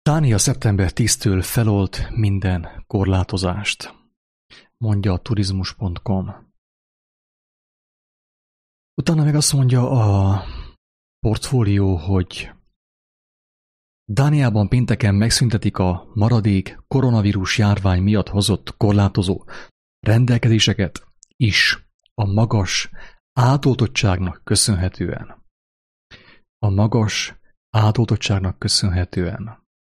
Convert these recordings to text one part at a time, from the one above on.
Dánia szeptember 10-től felold minden korlátozást, mondja a turizmus.com. Utána meg azt mondja a portfólió, hogy Dániában pénteken megszüntetik a maradék koronavírus járvány miatt hozott korlátozó rendelkezéseket is a magas átoltottságnak köszönhetően. A magas átoltottságnak köszönhetően.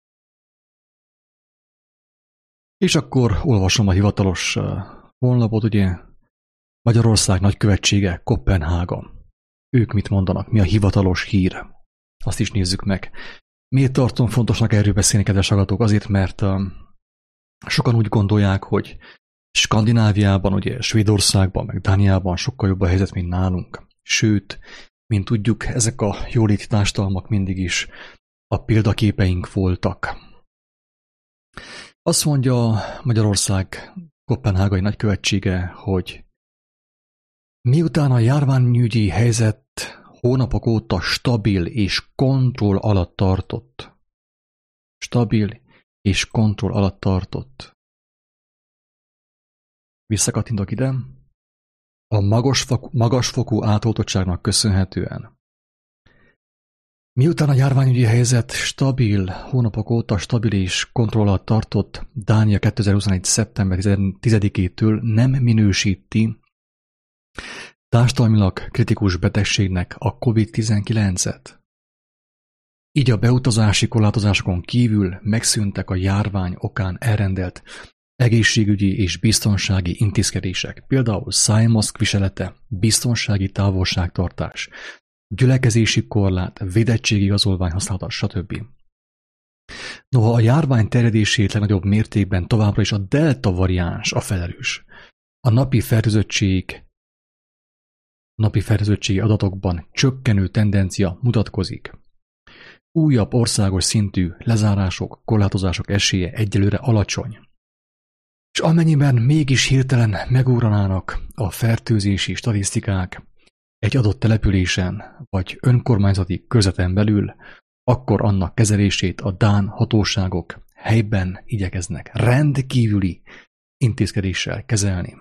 És akkor olvasom a hivatalos honlapot, ugye Magyarország nagykövetsége, Koppenhága. Ők mit mondanak, mi a hivatalos hír? Azt is nézzük meg. Miért tartom fontosnak erről beszélni, kedves hallgatók? Azért, mert sokan úgy gondolják, hogy Skandináviában, ugye Svédországban, meg Dániában sokkal jobb a helyzet, mint nálunk. Sőt, mint tudjuk, ezek a jóléti társadalmak mindig is a példaképeink voltak. Azt mondja Magyarország koppenhágai nagykövetsége, hogy miután a járványügyi helyzet hónapok óta stabil és kontroll alatt tartott. Visszakattintok ide. A magasfokú átoltottságnak köszönhetően. Miután a járványügyi helyzet hónapok óta stabil és kontroll alatt tartott, Dánia 2021. szeptember 10-től nem minősíti társadalmilag kritikus betegségnek a COVID-19-et. Így a beutazási korlátozásokon kívül megszűntek a járvány okán elrendelt egészségügyi és biztonsági intézkedések, például szájmaszk viselete, biztonsági távolságtartás, gyülekezési korlát, védettségi igazolvány használata, stb. Noha a járvány terjedését legnagyobb mértékben továbbra is a delta variáns a felelős. A napi fertőzöttségi adatokban csökkenő tendencia mutatkozik. Újabb országos szintű lezárások, korlátozások esélye egyelőre alacsony. És amennyiben mégis hirtelen megúranának a fertőzési statisztikák egy adott településen vagy önkormányzati körzeten belül, akkor annak kezelését a dán hatóságok helyben igyekeznek rendkívüli intézkedéssel kezelni.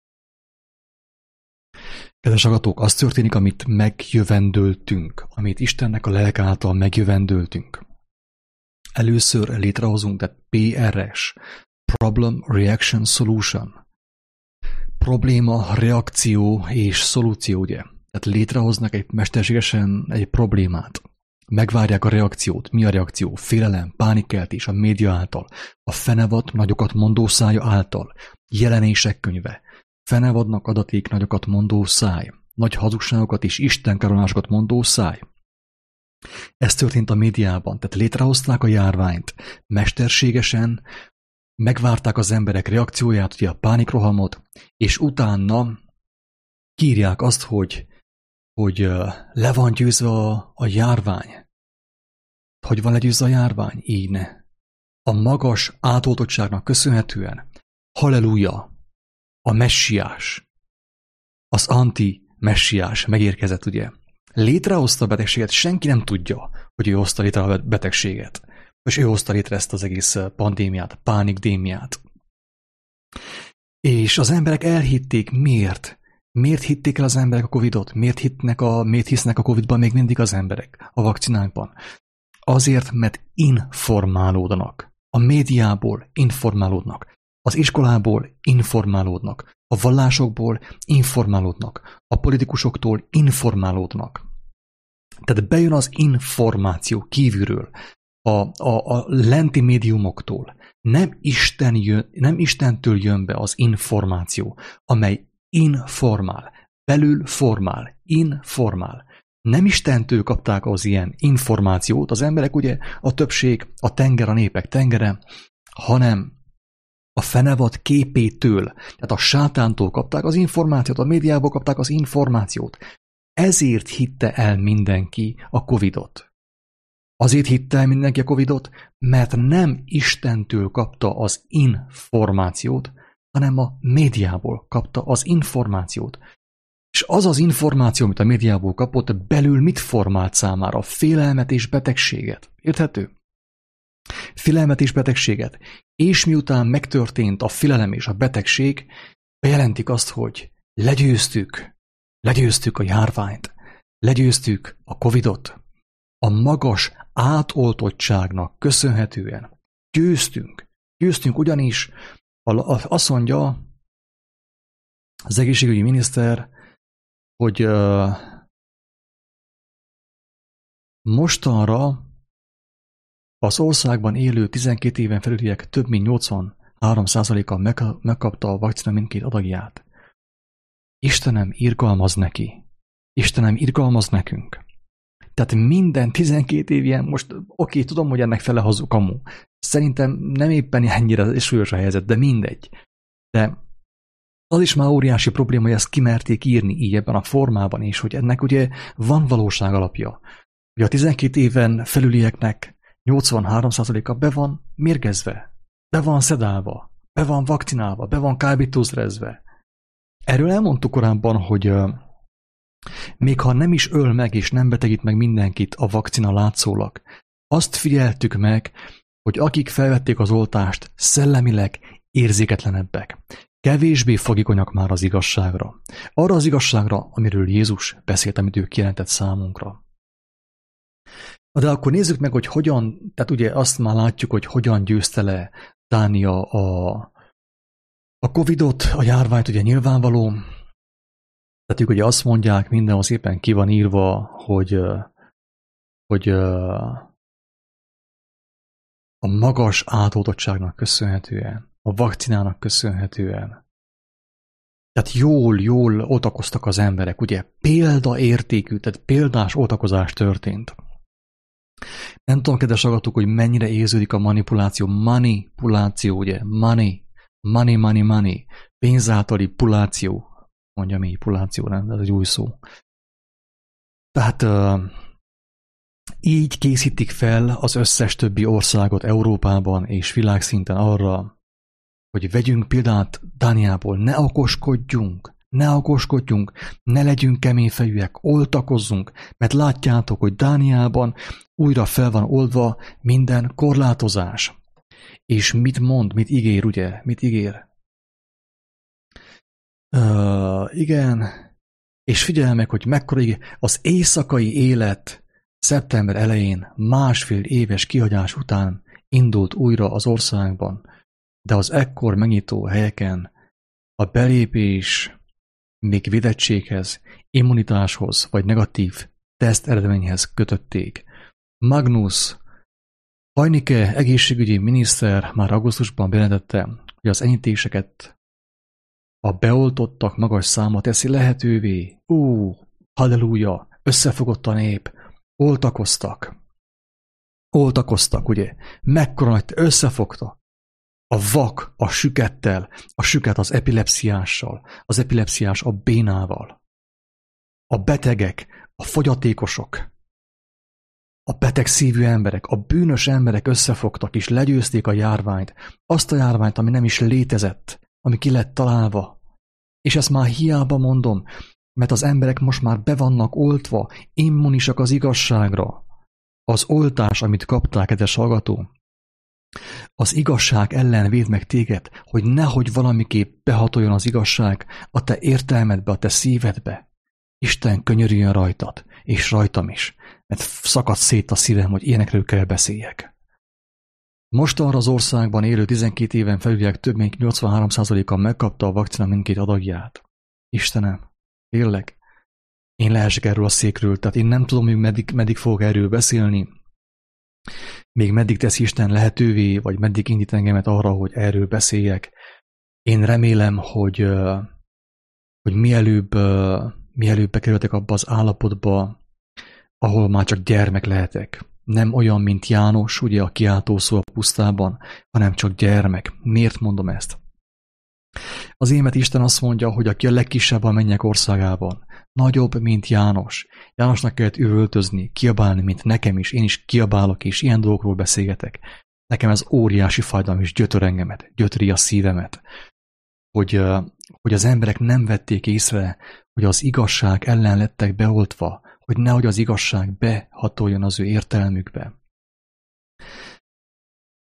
Kedves hallgatók, az történik, amit megjövendöltünk, amit Istennek a lelke által megjövendöltünk. Először létrehozunk, tehát PRS, Problem, Reaction, Solution. Probléma, reakció és szolúció, ugye? Tehát létrehoznak mesterségesen egy problémát. Megvárják a reakciót. Mi a reakció? Félelem, pánikkeltés a média által, a fenevad nagyokat mondó szája által, jelenések könyve, fenevadnak adaték nagyokat mondó száj, nagy hazugságokat és istenkáromlásokat mondó száj. Ez történt a médiában, tehát létrehozták a járványt, mesterségesen megvárták az emberek reakcióját, ugye a pánikrohamot, és utána kiírják azt, hogy le van győzve a járvány. Hogy van legyőzve a járvány? Így ne. A magas átoltottságnak köszönhetően, halleluja, a messiás, az anti-messiás megérkezett, ugye. Létrehozta a betegséget, senki nem tudja, hogy ő hozta létre a betegséget. És ő hozta létre ezt az egész pandémiát, pánikdémiát. És az emberek elhitték, miért? Miért hitték el az emberek a Covidot? Miért hisznek a Covidban még mindig az emberek, a vakcinákban? Azért, mert informálódnak. A médiából informálódnak. Az iskolából informálódnak. A vallásokból informálódnak. A politikusoktól informálódnak. Tehát bejön az információ kívülről. A lenti médiumoktól. Nem Istentől jön be az információ, amely informál, belül formál, informál. Nem Istentől kapták az ilyen információt az emberek, ugye a többség, a tenger, a népek tengere, hanem a fenevad képétől, tehát a sátántól kapták az információt, a médiából kapták az információt. Ezért hitte el mindenki a Covidot. Azért hitte el mindenki a Covidot, mert nem Istentől kapta az információt, hanem a médiából kapta az információt. És az az információ, amit a médiából kapott, belül mit formált számára? Félelmet és betegséget. Érthető? félelmet és betegséget, és miután megtörtént a félelem és a betegség, bejelentik azt, hogy legyőztük a járványt, legyőztük a Covidot, a magas átoltottságnak köszönhetően győztünk ugyanis, azt mondja az egészségügyi miniszter, hogy mostanra az országban élő 12 éven felüliek több mint 83%-a megkapta a vakcina mindkét adagját. Istenem, irgalmaz neki. Istenem, irgalmaz nekünk. Tehát minden 12 év ilyen, most oké, tudom, hogy ennek fele hazug kamu. Szerintem nem éppen ennyire súlyos a helyzet, de mindegy. De az is már óriási probléma, hogy ezt kimerték írni így ebben a formában, és hogy ennek ugye van valóság alapja. Hogy a 12 éven felülieknek 83%-a be van mérgezve, be van szedálva, be van vakcinálva, be van kábítószerezve. Erről elmondtuk korábban, hogy még ha nem is öl meg és nem betegít meg mindenkit a vakcina látszólag, azt figyeltük meg, hogy akik felvették az oltást, szellemileg érzéketlenebbek. Kevésbé fogékonyak már az igazságra. Arra az igazságra, amiről Jézus beszélt, amit ő kijelentett számunkra. De akkor nézzük meg, hogy hogyan, tehát ugye azt már látjuk, hogy hogyan győzte le Dánia a Covidot, a járványt, ugye nyilvánvaló. Tehát ők ugye azt mondják, mindenhol szépen ki van írva, hogy a magas átoltottságnak köszönhetően, a vakcinának köszönhetően. Tehát jól oltakoztak az emberek, ugye példaértékű, tehát példás oltakozás történt. Nem tudom, kedves hallgatók, hogy mennyire érződik a manipuláció, ugye, money, pénz általi puláció, mondja mi, puláció, nem, ez egy új szó. Tehát így készítik fel az összes többi országot Európában és világszinten arra, hogy vegyünk példát Dániából, ne okoskodjunk, ne legyünk keményfejűek, oltakozzunk, mert látjátok, hogy Dániában újra fel van oldva minden korlátozás. És mit mond, mit ígér, ugye? Mit ígér? Igen, és figyelj meg, hogy mekkora az éjszakai élet szeptember elején, 1,5 éves kihagyás után indult újra az országban, de az ekkor megnyitó helyeken a belépés még védettséghez, immunitáshoz vagy negatív teszt eredményhez kötötték. Magnus Hajnike egészségügyi miniszter már augusztusban bejelentette, hogy az enyhítéseket a beoltottak magas száma teszi lehetővé. Halleluja, összefogott a nép, oltakoztak, ugye, mekkora nagy összefogta. A vak a sükettel, a süket az epilepsziással, az epilepsziás a bénával. A betegek, a fogyatékosok, a beteg szívű emberek, a bűnös emberek összefogtak és legyőzték a járványt, azt a járványt, ami nem is létezett, ami ki lett találva. És ezt már hiába mondom, mert az emberek most már be vannak oltva, immunisak az igazságra. Az oltás, amit kapták, kedves hallgató, az igazság ellen véd meg téged, hogy nehogy valamiképp behatoljon az igazság a te értelmedbe, a te szívedbe. Isten könyörüljön rajtad, és rajtam is, mert szakad szét a szívem, hogy ilyenekről kell beszéljek. Mostanra az országban élő 12 éven felüliek több mint 83%-a megkapta a vakcina mindkét adagját. Istenem, tényleg, én lehessek erről a székről, tehát én nem tudom, hogy meddig fogok erről beszélni, még meddig teszi Isten lehetővé, vagy meddig indít engemet arra, hogy erről beszéljek. Én remélem, hogy mielőbb bekerültek abba az állapotba, ahol már csak gyermek lehetek. Nem olyan, mint János, ugye a kiáltó szó a pusztában, hanem csak gyermek. Miért mondom ezt? Az émet Isten azt mondja, hogy aki a legkisebb a mennyek országában, nagyobb, mint János. Jánosnak kellett üvöltözni, kiabálni, mint nekem is. Én is kiabálok, és ilyen dolgokról beszélgetek. Nekem ez óriási fájdalom, és gyötör engemet, gyötri a szívemet. Hogy az emberek nem vették észre, hogy az igazság ellen lettek beoltva, hogy nehogy az igazság behatoljon az ő értelmükbe.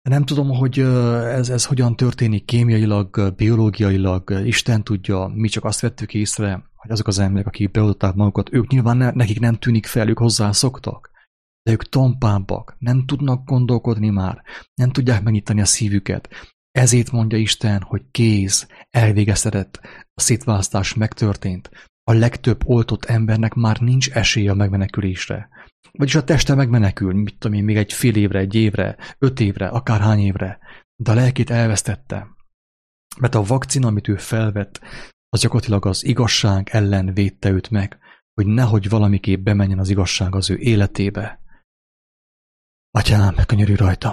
Nem tudom, hogy ez hogyan történik kémiailag, biológiailag, Isten tudja, mi csak azt vettük észre, hogy azok az emberek, akik beoltották magukat, ők nyilván nekik nem tűnik fel, ők hozzászoktak, de ők tompábbak, nem tudnak gondolkodni már, nem tudják megnyitani a szívüket. Ezért mondja Isten, hogy kész, elvégeztetett, a szétválasztás megtörtént. A legtöbb oltott embernek már nincs esélye a megmenekülésre. Vagyis a teste megmenekül, mit tudom én, még egy fél évre, egy évre, 5 évre, akárhány évre, de a lelkét elvesztette. Mert a vakcina, amit ő felvett, az gyakorlatilag az igazság ellen védte őt meg, hogy nehogy valamiképp bemenjen az igazság az ő életébe. Atyám, könyörülj rajtam!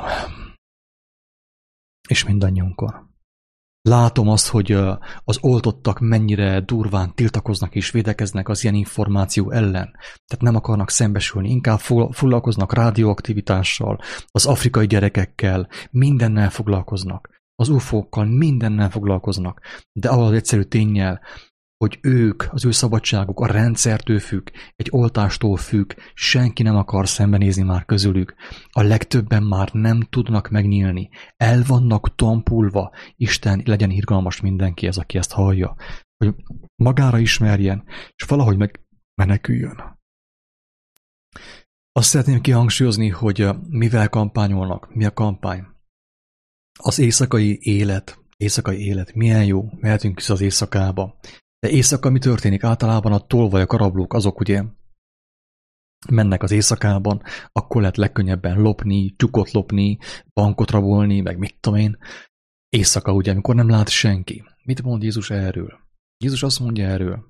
És mindannyiunkon. Látom azt, hogy az oltottak mennyire durván tiltakoznak és védekeznek az ilyen információ ellen. Tehát nem akarnak szembesülni, inkább foglalkoznak rádióaktivitással, az afrikai gyerekekkel, mindennel foglalkoznak. Az UFO-kkal mindennel foglalkoznak. De ahol az egyszerű ténnyel, hogy ők, az ő szabadságuk a rendszertől függ, egy oltástól függ, senki nem akar szembenézni már közülük. A legtöbben már nem tudnak megnyílni. El vannak tompulva. Isten legyen irgalmas mindenkihez, aki ezt hallja. Hogy magára ismerjen, és valahogy megmeneküljön. Azt szeretném kihangsúlyozni, hogy mivel kampányolnak, mi a kampány. Az éjszakai élet, milyen jó, mehetünk vissza az éjszakába. De éjszaka mi történik? Általában a tolvajok, a rablók, azok ugye mennek az éjszakában, akkor lehet legkönnyebben lopni, tyúkot lopni, bankot rabolni, meg mit tudom én. Éjszaka ugye, amikor nem lát senki. Mit mond Jézus erről? Jézus azt mondja erről.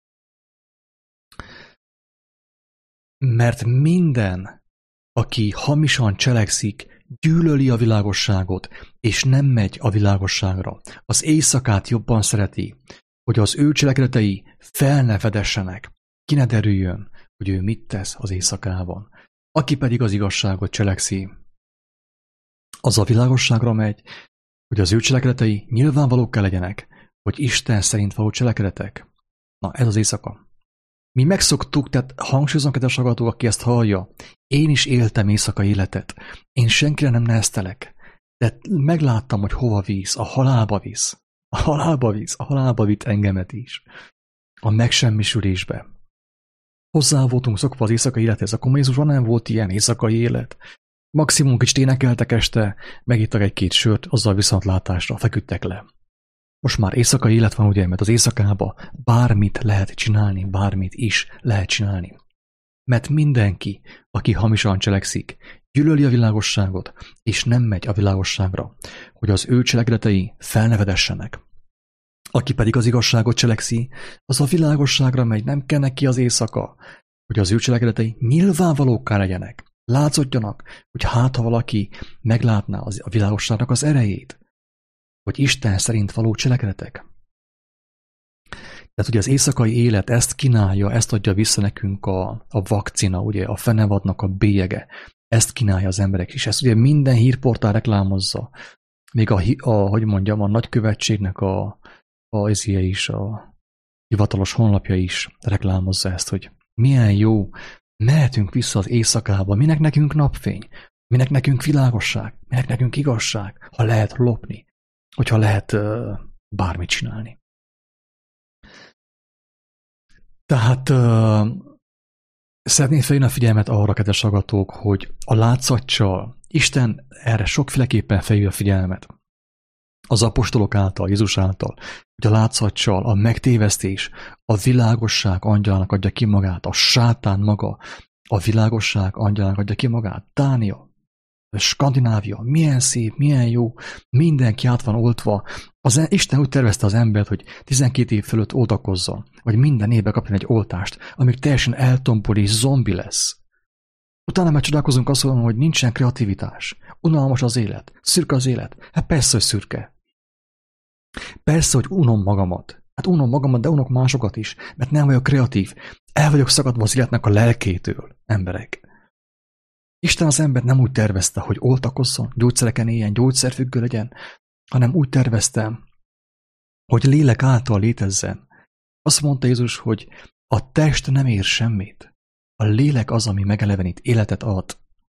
Mert minden, aki hamisan cselekszik, gyűlöli a világosságot, és nem megy a világosságra. Az éjszakát jobban szereti, hogy az ő cselekedetei fel ne fedessenek, ki ne derüljön, hogy ő mit tesz az éjszakában. Aki pedig az igazságot cselekszi, az a világosságra megy, hogy az ő cselekedetei nyilvánvalók kell legyenek, hogy Isten szerint való cselekedetek. Na, ez az éjszaka. Mi megszoktuk, tehát hangsúlyozom, kedves hallgató, aki ezt hallja, én is éltem éjszaka életet. Én senkire nem neheztelek, de megláttam, hogy hova visz, a halálba visz. A halálba vitt engemet is. A megsemmisülésbe. Hozzá voltunk szokva az éjszakai élethez, a kommunizmusban nem volt ilyen éjszakai élet. Maximum kicsit énekeltek este, megittak egy-két sört, azzal viszontlátásra feküdtek le. Most már éjszakai élet van ugye, mert az éjszakába bármit lehet csinálni, bármit is lehet csinálni. Mert mindenki, aki hamisan cselekszik, gyűlöli a világosságot, és nem megy a világosságra, hogy az ő cselekedetei fel ne fedessenek. Aki pedig az igazságot cselekszi, az a világosságra megy, nem kell neki az éjszaka, hogy az ő cselekedetei nyilvánvalókká legyenek, látszódjanak, hogy hát ha valaki meglátná a világosságnak az erejét, hogy Isten szerint való cselekedetek. Tehát ugye az éjszakai élet ezt kínálja, ezt adja vissza nekünk a vakcina, ugye a fenevadnak a bélyege. Ezt kínálja az emberek, és ezt ugye minden hírportál reklámozza. Még a nagykövetségnek ezje is, a hivatalos honlapja is reklámozza ezt, hogy milyen jó, mehetünk vissza az éjszakába, minek nekünk napfény, minek nekünk világosság, minek nekünk igazság, ha lehet lopni, hogyha lehet bármit csinálni. Tehát szeretném felhívni a figyelmet arra, kedves hallgatók, hogy a látszatcsal Isten erre sokféleképpen felhívja a figyelmet. Az apostolok által, Jézus által, hogy a látszatcsal a megtévesztés a világosság angyalának adja ki magát, a sátán maga a világosság angyalának adja ki magát. Dánia, Skandinávia, milyen szép, milyen jó, mindenki át van oltva. Isten úgy tervezte az embert, hogy 12 év fölött oltakozzon, vagy minden évben kapjon egy oltást, amíg teljesen eltompul és zombi lesz. Utána már csodálkozunk azt mondom, hogy nincsen kreativitás, unalmas az élet, szürke az élet. Hát persze, hogy szürke. Persze, hogy unom magamat. Hát unom magamat, de unok másokat is, mert nem vagyok kreatív. El vagyok szakadva az életnek a lelkétől, emberek. Isten az embert nem úgy tervezte, hogy oltakozzon, gyógyszereken éljen, gyógyszerfüggő legyen, hanem úgy tervezte, hogy lélek által létezzen. Azt mondta Jézus, hogy a test nem ér semmit. A lélek az, ami megelevenít, életet ad.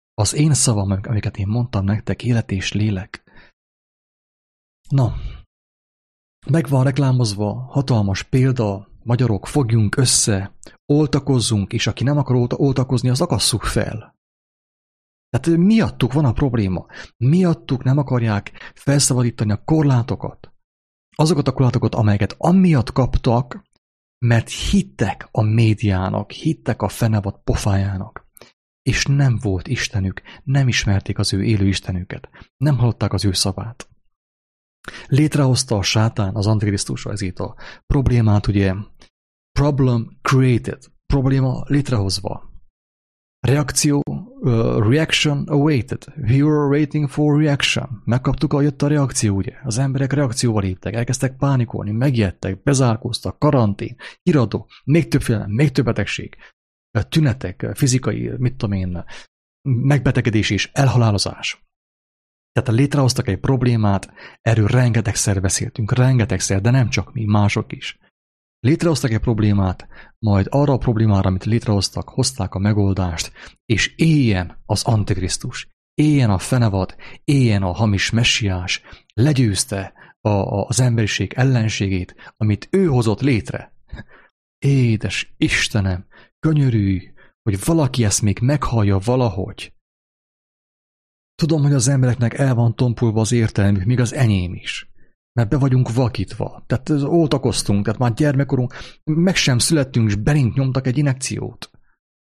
Az én szavam, amiket én mondtam nektek, élet és lélek. Na, meg van reklámozva, hatalmas példa, magyarok, fogjunk össze, oltakozzunk, és aki nem akar oltakozni, az akasszuk fel. Tehát miattuk van a probléma. Miattuk nem akarják felszabadítani a korlátokat. Azokat a korlátokat, amelyeket amiatt kaptak, mert hittek a médiának, hittek a fenevad pofájának. És nem volt Istenük, nem ismerték az ő élő Istenüket, nem hallották az ő szavát. Létrehozta a sátán, az Antikrisztus, ezért a problémát, ugye, problem created, probléma létrehozva. Reakció, reaction awaited, we were waiting for reaction. Megkaptuk, ahogy jött a reakció, ugye. Az emberek reakcióval léptek, elkezdtek pánikolni, megijedtek, bezárkóztak, karantén, híradó, még több félelem, még több betegség, tünetek, fizikai, mit tudom én, megbetegedés és elhalálozás. Tehát létrehoztak egy problémát, erről rengetegszer beszéltünk, rengetegszer, de nem csak mi, mások is. Létrehoztak egy problémát, majd arra a problémára, amit létrehoztak, hozták a megoldást, és éljen az Antikrisztus, éljen a fenevad, éljen a hamis messiás, legyőzte az emberiség ellenségét, amit ő hozott létre. Édes Istenem, könyörülj, hogy valaki ezt még meghallja valahogy. Tudom, hogy az embereknek el van tompulva az értelmük, még az enyém is. Mert be vagyunk vakítva. Tehát oltakoztunk, tehát már gyermekkorunk, meg sem születtünk, és belénk nyomtak egy injekciót.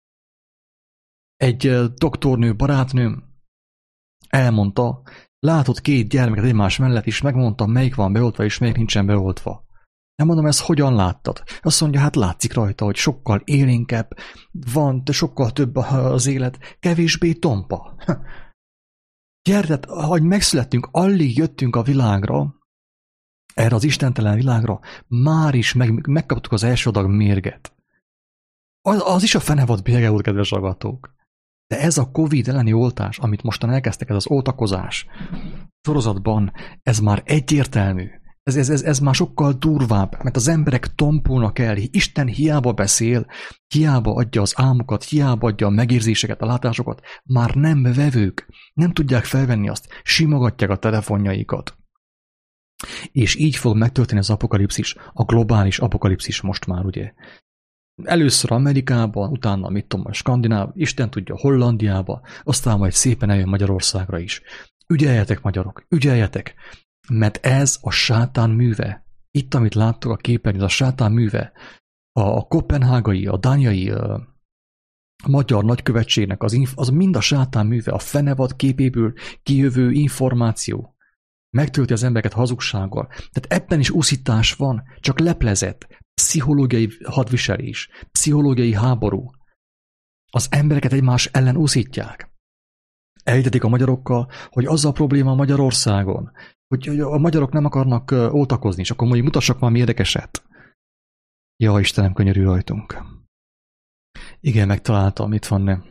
Egy doktornő, barátnőm elmondta, látott 2 gyermeket egymás mellett, és megmondta, melyik van beoltva, és melyik nincsen beoltva. Nem mondom, ezt hogyan láttad? Azt mondja, hát látszik rajta, hogy sokkal élénkebb van, de sokkal több az élet, kevésbé tompa. Gyertek, ahogy megszülettünk, alig jöttünk a világra, erre az istentelen világra, már is megkaptuk az első adag mérget. Az is a fenevad bérge volt, kedves hallgatók. De ez a Covid elleni oltás, amit mostan elkezdtek, ez az oltakozás sorozatban, ez már egyértelmű. Ez már sokkal durvább, mert az emberek tompulnak el. Isten hiába beszél, hiába adja az álmokat, hiába adja a megérzéseket, a látásokat, már nem vevők, nem tudják felvenni azt, simogatják a telefonjaikat. És így fog megtörténni az apokalipszis, a globális apokalipszis most már, ugye. Először Amerikában, utána, mit tudom, a Skandináv, Isten tudja, Hollandiába, aztán majd szépen eljön Magyarországra is. Ügyeljetek, magyarok, ügyeljetek! Mert ez a sátán műve. Itt, amit láttok a képen, ez a sátán műve. A koppenhágai, a dániai a magyar nagykövetségnek az mind a sátán műve, a fenevad képéből kijövő információ. Megtölti az embereket hazugsággal. Tehát ebben is úszítás van, csak leplezett, pszichológiai hadviselés, pszichológiai háború. Az embereket egymás ellen úszítják. Elhitetik a magyarokkal, hogy az a probléma Magyarországon, hogy a magyarok nem akarnak oltakozni, és akkor mondjuk mutassak valami érdekeset. Ja, Istenem, könyörű rajtunk. Igen, megtaláltam, itt van, ne.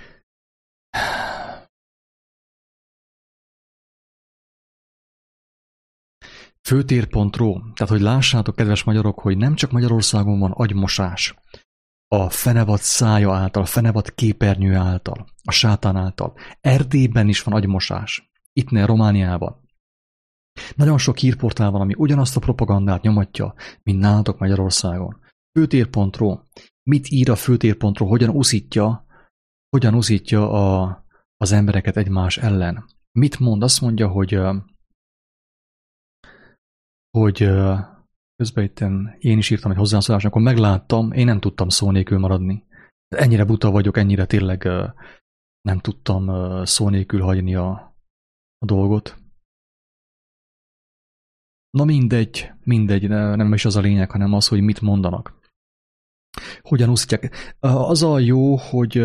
Főtér.ro, tehát hogy lássátok, kedves magyarok, hogy nem csak Magyarországon van agymosás, a fenevad szája által, a fenevad képernyő által, a sátán által. Erdélyben is van agymosás, itt Romániában. Nagyon sok hírportál van, ami ugyanazt a propagandát nyomatja, mint nálatok Magyarországon. Főtér.ro, mit ír a Főtér.ro, hogyan úszítja az embereket egymás ellen. Mit mond? Azt mondja, hogy közben itt én is írtam egy hozzászólást, akkor megláttam, én nem tudtam szó nélkül maradni. Ennyire buta vagyok, ennyire tényleg nem tudtam szó nélkül hagyni a dolgot. Na mindegy, nem is az a lényeg, hanem az, hogy mit mondanak. Hogyan úszítják. Az a jó, hogy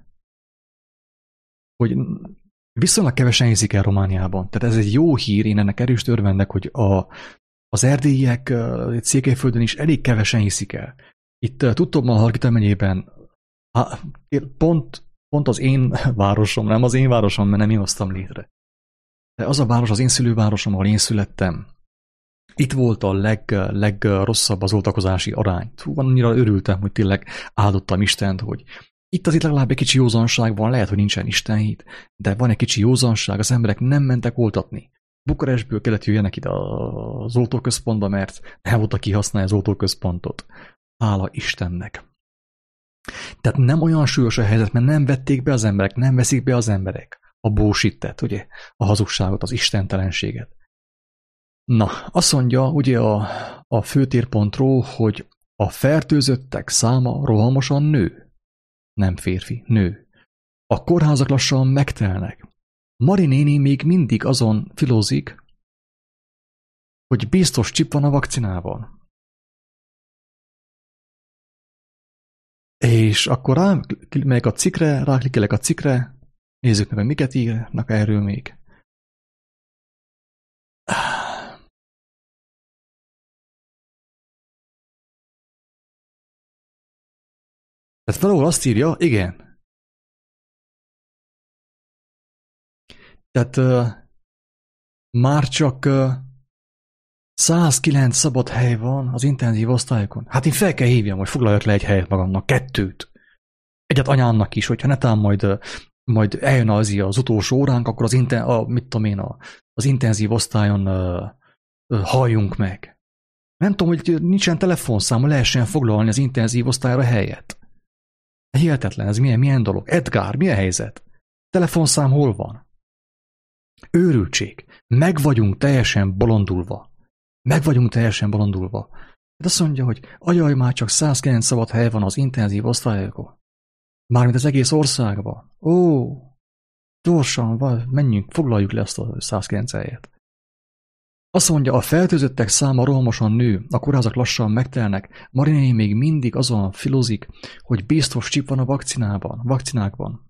viszonylag kevesen hiszik el Romániában. Tehát ez egy jó hír, én ennek erős örvendek, hogy az erdélyiek Székelyföldön is elég kevesen hiszik el. Itt tudtom, a Hargita megyében pont az én városom, nem az én városom, mert nem én hoztam létre. De az a város, az én szülővárosom, ahol én születtem, itt volt a legrosszabb az oltakozási arány. Annyira örültem, hogy tényleg áldottam Istent, hogy Itt legalább egy kicsi józanság van, lehet, hogy nincsen istenhit, de van egy kicsi józanság, az emberek nem mentek oltatni. Bukarestből kellett jöjjenek ide az oltóközpontba, mert nem volt, aki használja az oltóközpontot. Hála Istennek. Tehát nem olyan súlyos a helyzet, mert nem vették be az emberek, nem veszik be az emberek a bullshit-et, ugye, a hazugságot, az istentelenséget. Na, azt mondja ugye a főtérpontról, hogy a fertőzöttek száma rohamosan nő. Nem férfi, nő. A kórházak lassan megtelnek. Mari néni még mindig azon filózik, hogy biztos csip van a vakcinával. És akkor rámegyek a cikkre, ráklikkelek a cikkre, nézzük meg, hogy miket írnak erről még. Tehát valahol azt írja, igen. Tehát már csak 109 szabad hely van az intenzív osztályokon. Hát én fel kell hívjam, hogy foglaljak le egy helyet magamnak, 2. Egyet anyámnak is, hogyha netán majd eljön az utolsó óránk, akkor az intenzív osztályon halljunk meg. Nem tudom, hogy nincsen telefonszám, lehessen foglalni az intenzív osztályra helyet. Hihetetlen, ez milyen dolog. Edgar, mi a helyzet? Telefonszám hol van? Őrültség. Meg vagyunk teljesen bolondulva. Hát azt mondja, hogy ajaj, már csak 109 szabad hely van az intenzív osztályokon. Mármint az egész országban. Ó, gyorsan, menjünk, foglaljuk le azt a 109 helyet. Azt mondja, a fertőzöttek száma rohamosan nő, a kórházak lassan megtelnek, Marinéni még mindig azon filózik, hogy biztos csip van a vakcinákban.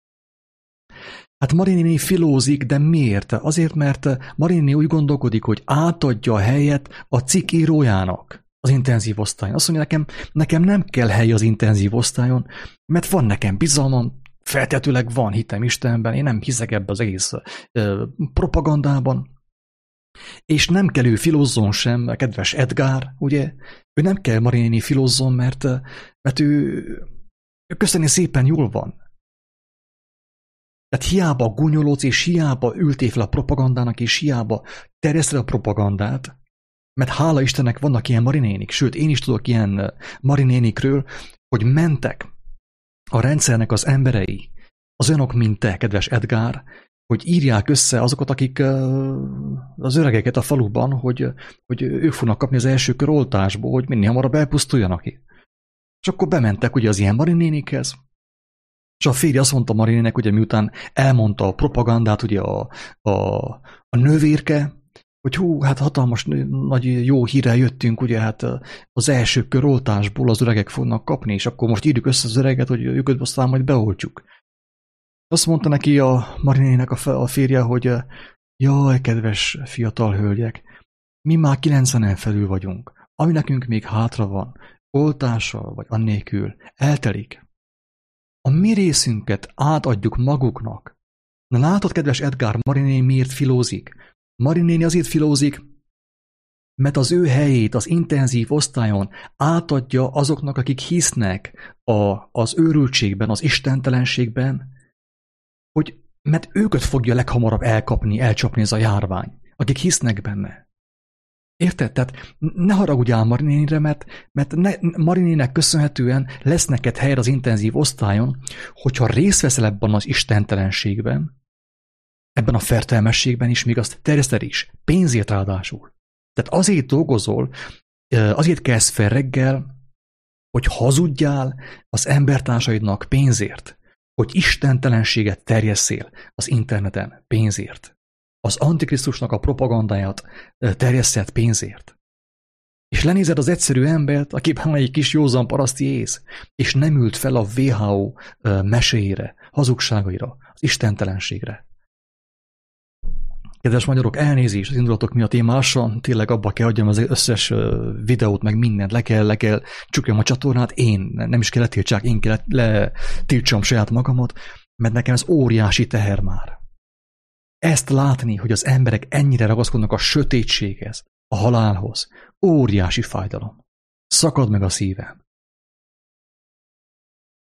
Hát Marinéni filózik, de miért? Azért, mert Marinéni úgy gondolkodik, hogy átadja a helyet a cikk írójának az intenzív osztályon. Azt mondja, nekem nem kell hely az intenzív osztályon, mert van nekem bizalmam, feltetőleg van hitem Istenben, én nem hiszek ebbe az egész propagandában. És nem kell ő filózzon sem, kedves Edgar, ugye? Ő nem kell Marinéni filózzon, mert ő köszönni szépen jól van. Tehát hiába gunyolódsz, és hiába ültél fel a propagandának, és hiába terjeszted a propagandát, mert hála Istennek vannak ilyen marinénik, sőt, én is tudok ilyen marinénikről, hogy mentek a rendszernek az emberei, az olyanok, mint te, kedves Edgar, hogy írják össze azokat, akik az öregeket a faluban, hogy ők fognak kapni az első kör oltásból, hogy minél hamarabb elpusztuljanak ki. És akkor bementek ugye az ilyen marinénikhez, és a férj azt mondta Marinének, ugye miután elmondta a propagandát, ugye a nővérke, hogy hú, hát hatalmas nagy jó hírrel jöttünk, ugye hát az első kör oltásból az öregek fognak kapni, és akkor most írjuk össze az öreget, hogy őket aztán majd beoltjuk. Azt mondta neki a Marinének a férje, hogy jaj, kedves fiatal hölgyek, mi már 90-en felül vagyunk, ami nekünk még hátra van, oltással vagy annélkül, eltelik. A mi részünket átadjuk maguknak. Na látod, kedves Edgar, Marinéni miért filózik? Marinéni azért filózik, mert az ő helyét az intenzív osztályon átadja azoknak, akik hisznek az őrültségben, az istentelenségben, hogy mert őket fogja leghamarabb elcsapni ez a járvány, akik hisznek benne. Érted? Tehát ne haragudjál Marinénire, mert Marinének köszönhetően lesz neked helyre az intenzív osztályon, hogyha részt veszel ebben az istentelenségben, ebben a fertelmességben is, még azt terjeszted is, pénzért ráadásul. Tehát azért dolgozol, azért kelsz fel reggel, hogy hazudjál az embertársaidnak pénzért, hogy istentelenséget terjesszél az interneten pénzért. Az Antikrisztusnak a propagandáját terjesztett pénzért. És lenézed az egyszerű embert, akiben van egy kis józan paraszti ész, és nem ült fel a WHO meséjére, hazugságaira, az istentelenségre. Kedves magyarok, elnézést az indulatok miatt, én lassan tényleg abba kell adjam az összes videót, meg mindent, le kell csukjam a csatornát, én nem is kell letiltsák, én kell letiltsam saját magamat, mert nekem ez óriási teher már. Ezt látni, hogy az emberek ennyire ragaszkodnak a sötétséghez, a halálhoz, óriási fájdalom. Szakad meg a szívem.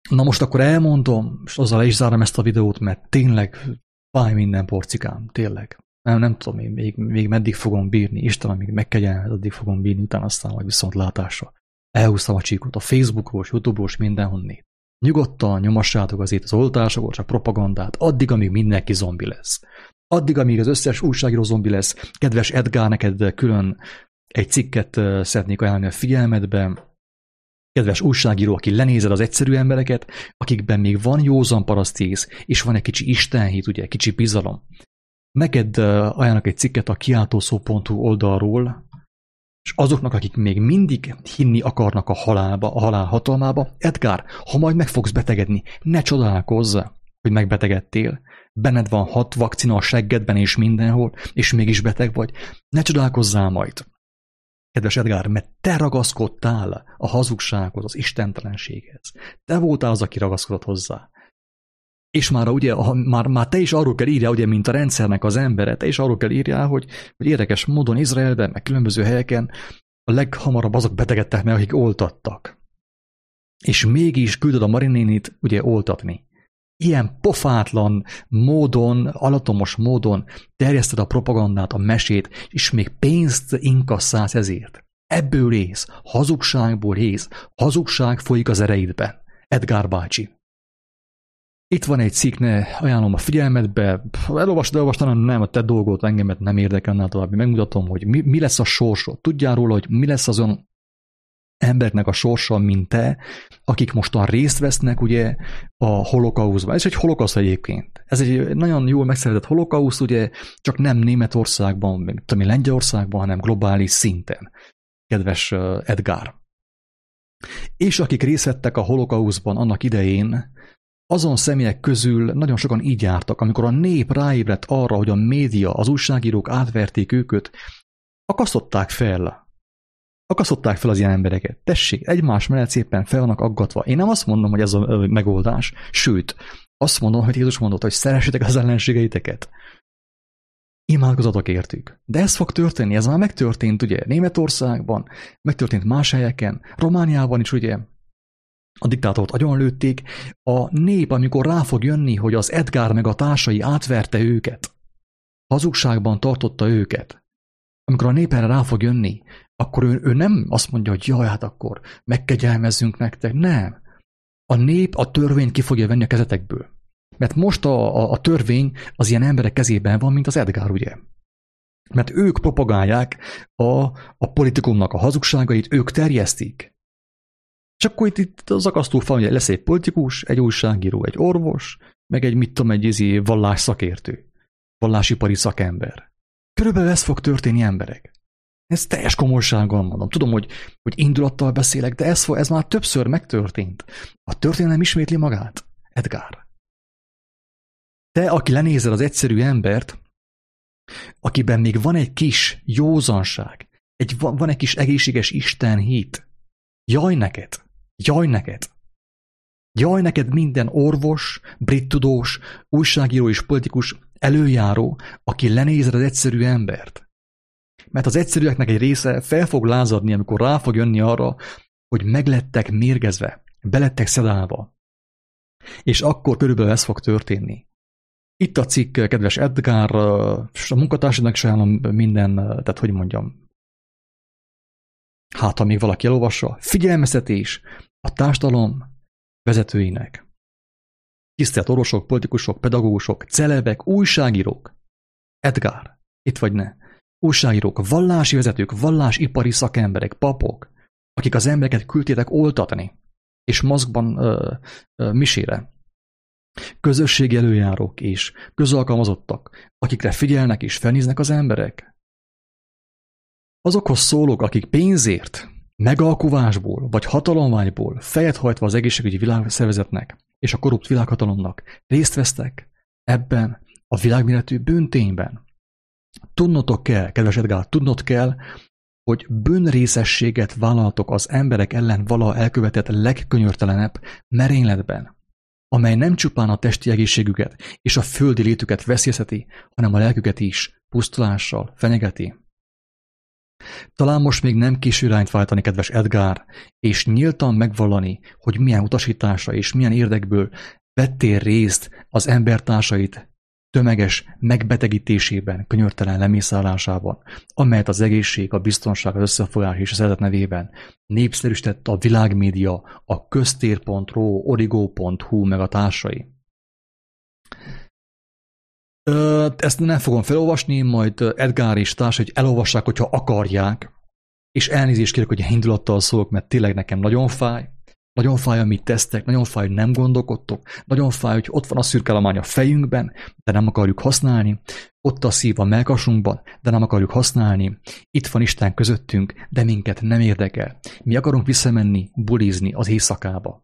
Na most akkor elmondom, és azzal is zárom ezt a videót, mert tényleg fáj minden porcikám, tényleg. Nem tudom, még meddig fogom bírni, Istenem, még megkegyelmet, addig fogom bírni, utána aztán majd viszontlátásra. Elhúztam a csíkot a Facebookról, YouTube-ról, mindenhonnét. Nyugodtan nyomassátok azért az oltásokat, a propagandát, addig, amíg mindenki zombi lesz. Addig, amíg az összes újságíró zombi lesz. Kedves Edgar, neked külön egy cikket szeretnék ajánlani a figyelmedbe. Kedves újságíró, aki lenézed az egyszerű embereket, akikben még van józan parasztész, és van egy kicsi istenhit, ugye, kicsi bizalom. Neked ajánlok egy cikket a kiáltószó.hu oldalról, és azoknak, akik még mindig hinni akarnak a halálba, a halál hatalmába, Edgar, ha majd meg fogsz betegedni, ne csodálkozz, hogy megbetegedtél. Benned van 6 vakcina a seggedben és mindenhol, és mégis beteg vagy. Ne csodálkozzál majd. Kedves Edgar, mert te ragaszkodtál a hazugsághoz, az istentelenséghez. Te voltál az, aki ragaszkodott hozzá. És már ugye, már te is arról kell írjál, ugye, mint a rendszernek az embere, te is arról kell írjál, hogy érdekes módon Izraelben, meg különböző helyeken a leghamarabb azok betegedtek meg, akik oltattak. És mégis küldöd a Marinénit ugye oltatni. Ilyen pofátlan módon, alatomos módon terjeszted a propagandát, a mesét, és még pénzt inkasszálsz ezért. Ebből élsz, hazugságból élsz, hazugság folyik az ereidben. Edgar bácsi. Itt van egy cikk, ajánlom a figyelmetbe, elolvastam, nem, a te dolgot, engemet nem érdekel, további megmutatom, hogy mi lesz a sorsod. Tudjál róla, hogy mi lesz azon embereknek a sorsa, mint te, akik mostan részt vesznek ugye a holokauszban. Ez egy holokauszt egyébként. Ez egy nagyon jól megszervezett holokauszt, ugye csak nem Németországban, nem Lengyelországban, hanem globális szinten. Kedves Edgar. És akik részt vettek a holokauszban annak idején, azon személyek közül nagyon sokan így jártak, amikor a nép ráébredt arra, hogy a média, az újságírók átverték őket, akasztották fel az ilyen embereket. Tessék, egymás mellett szépen fel vannak aggatva. Én nem azt mondom, hogy ez a megoldás, sőt, azt mondom, hogy Jézus mondott, hogy szeressétek az ellenségeiteket. Imádkozatok értük. De ez fog történni, ez már megtörtént, ugye, Németországban, megtörtént más helyeken, Romániában is, ugye, a diktátort agyonlőtték, a nép, amikor rá fog jönni, hogy az Edgar meg a társai átverte őket, hazugságban tartotta őket, amikor a nép erre rá fog jönni, akkor ő nem azt mondja, hogy jaj, hát akkor megkegyelmezzünk nektek. Nem. A nép a törvényt ki fogja venni a kezetekből. Mert most a törvény az ilyen emberek kezében van, mint az Edgar, ugye. Mert ők propagálják a politikumnak a hazugságait, ők terjesztik. És akkor itt az akasztófa, hogy lesz egy politikus, egy újságíró, egy orvos, meg egy vallásszakértő, vallásipari szakember. Körülbelül ez fog történni, emberek. Ez teljes komolysággal mondom. Tudom, hogy indulattal beszélek, de ez már többször megtörtént. A történelem ismétli magát. Edgar. Te, aki lenézel az egyszerű embert, akiben még van egy kis józanság, van egy kis egészséges istenhit, jaj neked! Jaj neked! Jaj neked minden orvos, brit tudós, újságíró és politikus előjáró, aki lenézed az egyszerű embert. Mert az egyszerűeknek egy része fel fog lázadni, amikor rá fog jönni arra, hogy meglettek mérgezve, belettek szedálva. És akkor körülbelül ez fog történni. Itt a cikk, kedves Edgar, a munkatársadnak is ajánlom minden, tehát hogy mondjam, hát ha még valaki elolvassa, figyelmeztetés a társadalom vezetőinek. Tisztelt orvosok, politikusok, pedagógusok, celebek, újságírók. Edgar, itt vagy ne. Újságírók, vallási vezetők, vallásipari szakemberek, papok, akik az embereket küldtétek oltatni, és maszkban misére. Közösségi előjárók és közalkalmazottak, akikre figyelnek és felnéznek az emberek. Azokhoz szólok, akik pénzért, megalkuvásból vagy hatalomvágyból fejet hajtva az egészségügyi világszervezetnek és a korrupt világhatalomnak részt vesztek ebben a világméretű bűntényben. Tudnotok kell, kedves Edgar, tudnod kell, hogy bűnrészességet vállaltok az emberek ellen valaha elkövetett legkönyörtelenebb merényletben, amely nem csupán a testi egészségüket és a földi létüket veszélyezteti, hanem a lelküket is pusztulással fenyegeti. Talán most még nem késő irányt váltani, kedves Edgar, és nyíltan megvallani, hogy milyen utasításra és milyen érdekből vettél részt az embertársait tömeges megbetegítésében, könyörtelen lemészárlásában, amelyet az egészség, a biztonság, az összefogás és a szeretet nevében népszerűsített a világmédia, a köztér.ro, origo.hu meg a társai. Ezt nem fogom felolvasni, majd Edgar és társai elolvassák, hogyha akarják, és elnézést kérek, hogy indulattal szólok, mert tényleg nekem nagyon fáj. Nagyon fáj, amit tesztek, nagyon fáj, hogy nem gondolkodtok, nagyon fáj, hogy ott van a szürkelomány a fejünkben, de nem akarjuk használni, ott a szív a mellkasunkban, de nem akarjuk használni, itt van Isten közöttünk, de minket nem érdekel. Mi akarunk visszamenni, bulizni az éjszakába.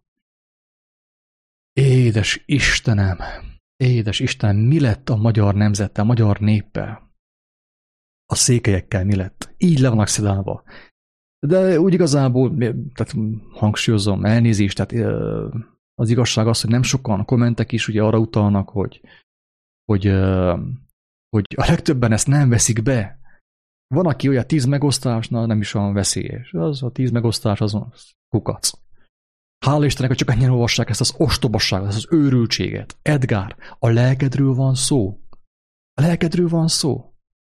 Édes Istenem, mi lett a magyar nemzettel, a magyar néppel? A székelyekkel mi lett? Így le vannak szedálva. De úgy igazából, tehát hangsúlyozom, elnézést, tehát az igazság az, hogy nem sokan kommentek is ugye arra utalnak, hogy a legtöbben ezt nem veszik be. Van, aki olyan 10 megosztásnál nem is olyan veszélyes. Az a 10 megosztás azon kukac. Hála Istennek, hogy csak ennyien olvassák ezt az ostobasságot, ezt az őrültséget. Edgar, a lelkedről van szó. A lelkedről van szó.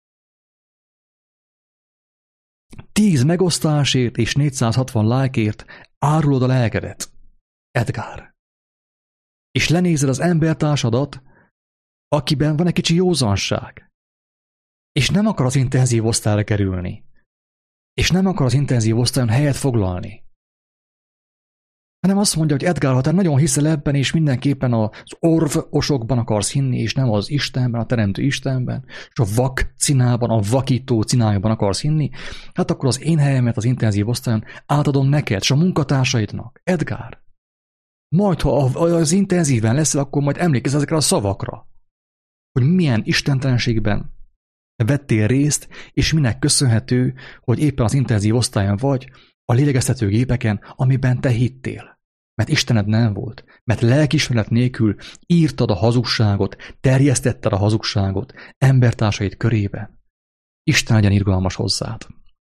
10 megosztásért és 460 lájkért árulod a lelkedet. Edgar. És lenézed az embertársadat, akiben van egy kicsi józanság. És nem akar az intenzív osztályra kerülni. És nem akar az intenzív osztályon helyet foglalni. Hanem azt mondja, hogy Edgar, ha te nagyon hiszel ebben, és mindenképpen az orvosokban akarsz hinni, és nem az Istenben, a teremtő Istenben, és a vakcinában, a vakító cinájában akarsz hinni, hát akkor az én helyemet az intenzív osztályon átadom neked, és a munkatársaidnak. Edgar, majd ha az intenzíven leszel, akkor majd emlékezz ezekre a szavakra, hogy milyen istentelenségben vettél részt, és minek köszönhető, hogy éppen az intenzív osztályon vagy, a lélegeztető gépeken, amiben te hittél. Mert Istened nem volt. Mert lelkiismeret nélkül írtad a hazugságot, terjesztetted a hazugságot embertársaid körébe. Isten legyen irgalmas hozzád.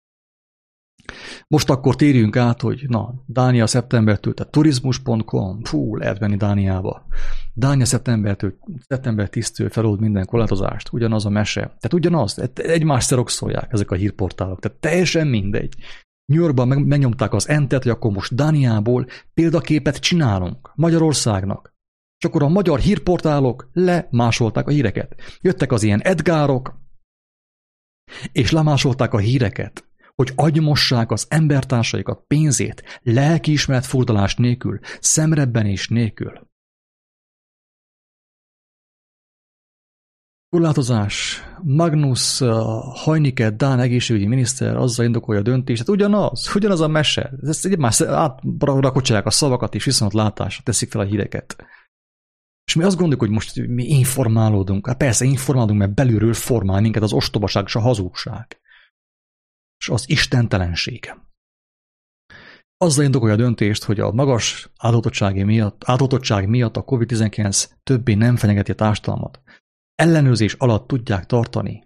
Most akkor térjünk át, hogy Dánia szeptembertől, tehát turizmus.com, lehet menni Dániába. Dánia szeptember 10-től felold minden korlátozást, ugyanaz a mese. Tehát ugyanaz, egymást szerokszolják ezek a hírportálok, tehát teljesen mindegy. New Yorkban megnyomták az entet, hogy akkor most Dániából példaképet csinálunk Magyarországnak. És akkor a magyar hírportálok lemásolták a híreket. Jöttek az ilyen Edgárok, és lemásolták a híreket, hogy agymossák az embertársaikat pénzét, lelkiismeret furdalást nélkül, szemrebbenés nélkül. Korlátozás. Magnus Hajnike, dán egészségügyi miniszter azzal indokolja a döntést. Hát ugyanaz a mese. Ezt egymás átrakocsolják a szavakat, és viszont látásra teszik fel a híreket. És mi azt gondoljuk, hogy most mi informálódunk. Hát persze informálódunk, mert belülről formál minket az ostobaság és a hazugság. És az istentelenség. Azzal indokolja a döntést, hogy a magas áldogatottság miatt a COVID-19 többé nem fenyegeti a társadalmat. Ellenőrzés alatt tudják tartani.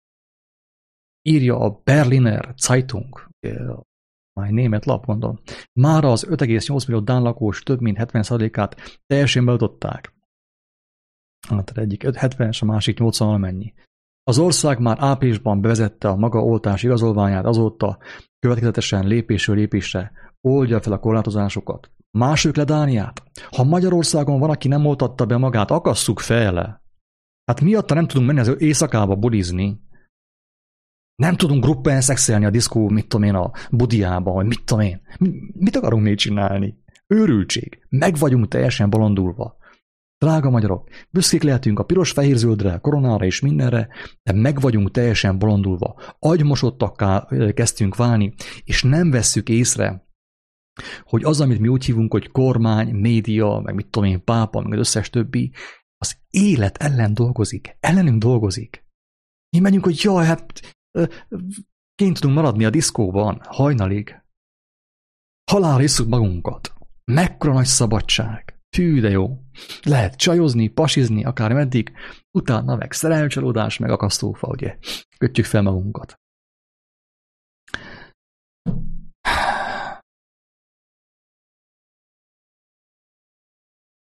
Írja a Berliner Zeitung, már német lap, gondolom. Mára az 5,8 millió dán lakós több mint 70%-át teljesen beoltották. Hát egyik 70, a másik 80 valamennyi. Az ország már áprilisban bevezette a maga oltás igazolványát, azóta következetesen lépésről lépésre oldja fel a korlátozásokat. Másoljuk le Dániát. Ha Magyarországon van, aki nem oltatta be magát, akasszuk fel. Hát miatta nem tudunk menni az éjszakába bulizni. Nem tudunk gruppen szexelni a diszkó, a budiába, vagy mit tudom én. Mit akarunk még csinálni? Őrültség. Meg vagyunk teljesen bolondulva. Drága magyarok, büszkék lehetünk a piros-fehér-zöldre, koronára és mindenre, de meg vagyunk teljesen bolondulva. Agymosottakká kezdtünk válni, és nem vesszük észre, hogy az, amit mi úgy hívunk, hogy kormány, média, meg pápa, meg az összes többi, az élet ellen dolgozik, ellenünk dolgozik. Mi megyünk, hogy jaj, hát kint tudunk maradni a diszkóban, hajnalig. Halálra isszuk magunkat. Mekkora nagy szabadság. Fű, de jó. Lehet csajozni, pasizni, akár meddig, utána meg szerelmcsalódás, meg akasztófa, ugye. Kötjük fel magunkat.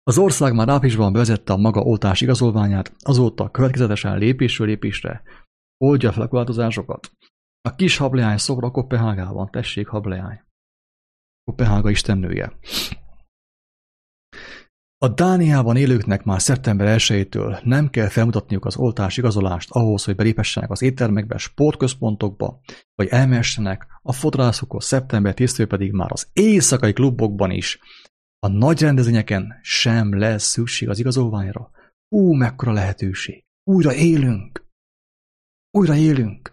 Az ország már áprilisban bevezette a maga oltás igazolványát, azóta következetesen lépésről lépésre oldja fel a korlátozásokat. A kis hableány szobra Koppenhágában, tessék hableány. Koppenhága istennője. A Dániában élőknek már szeptember 1-től nem kell felmutatniuk az oltás igazolást ahhoz, hogy beléphessenek az éttermekbe, sportközpontokba, vagy elmehessenek a fodrászokhoz, szeptember 10-től pedig már az éjszakai klubokban is. A nagy rendezvényeken sem lesz szükség az igazolványra. Mekkora lehetőség. Újra élünk. Újra élünk.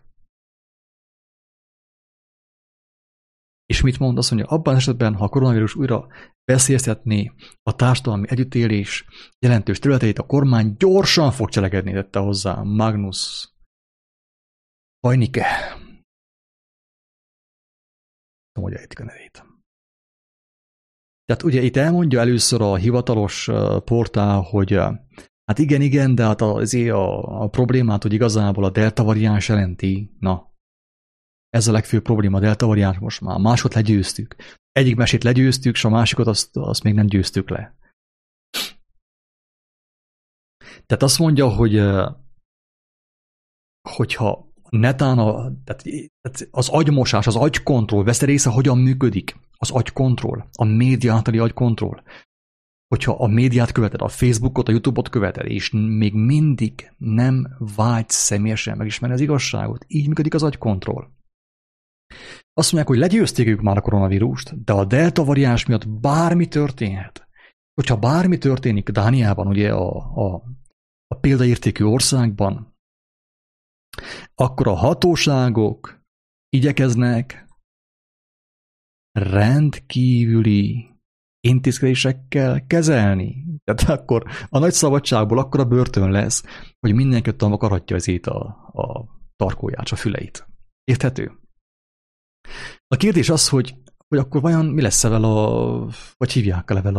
És mit mond? Azt mondja, abban esetben, ha a koronavírus újra veszélyeztetné a társadalmi együttélés jelentős területeit, a kormány gyorsan fog cselekedni, tette hozzá Magnus Vajnike. Tudom, hogy ejtik a nevét. Tehát ugye itt elmondja először a hivatalos portál, hogy hát igen, de hát a problémát, hogy igazából a delta variáns jelenti, na, ez a legfőbb probléma, a delta variáns most már. Másot legyőztük. Egyik mesét legyőztük, és a másikat azt még nem győztük le. Tehát azt mondja, hogyha netán tehát az agymosás, az agykontroll vesz része hogyan működik? Az agykontroll, a média általi agykontroll. Hogyha a médiát követed, a Facebookot, a YouTube-ot követed, és még mindig nem vágysz személyesen megismerni az igazságot, így működik az agykontroll. Azt mondják, hogy legyőzték ők már a koronavírust, de a delta variáns miatt bármi történhet. Hogyha bármi történik Dániában, ugye a példaértékű országban, akkor a hatóságok igyekeznek rendkívüli intézkedésekkel kezelni. Tehát akkor a nagy szabadságból akkor a börtön lesz, hogy mindenki ott vakarhatja ezért a tarkóját, a füleit. Érthető? A kérdés az, hogy akkor vajon mi lesz vele vagy hívják vele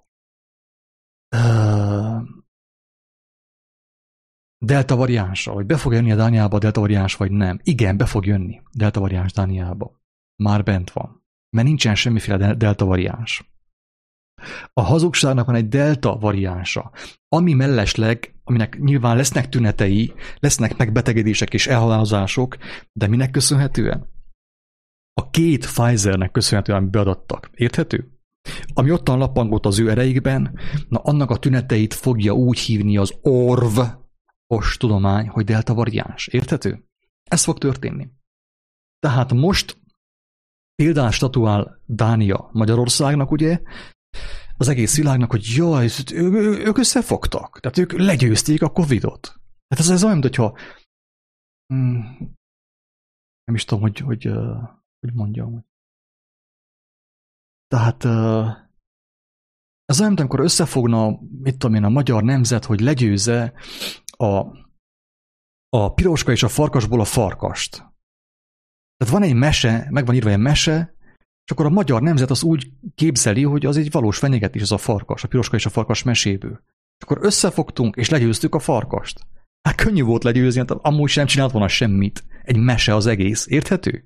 delta variánsa, hogy be fog jönni a Dániába a delta variáns, vagy nem. Igen, be fog jönni delta variáns Dániába. Már bent van. Mert nincsen semmiféle delta variáns. A hazugságnak van egy delta variánsa, ami mellesleg, aminek nyilván lesznek tünetei, lesznek megbetegedések és elhalálozások, de minek köszönhetően? A 2 Pfizernek köszönhetően, amit beadattak. Érthető? Ami ottan lappangolt az ő ereikben, na annak a tüneteit fogja úgy hívni az orvos tudomány, hogy delta variáns. Érthető? Ez fog történni. Tehát most példát statuál Dánia Magyarországnak, ugye, az egész világnak, hogy jaj, ők összefogtak. Tehát ők legyőzték a Covid-ot. Tehát ez olyan, hogyha nem is tudom, hogy mondjam. Tehát ez olyan, amikor összefogna, mit tudom én, a magyar nemzet, hogy legyőzze a piroska és a farkasból a farkast. Tehát van egy mese, meg van írva egy mese, és akkor a magyar nemzet az úgy képzeli, hogy az egy valós fenyegetés, az a farkas, a piroska és a farkas meséből. És akkor összefogtunk, és legyőztük a farkast. Hát könnyű volt legyőzni, hát amúgy sem csinált volna semmit. Egy mese az egész. Érthető?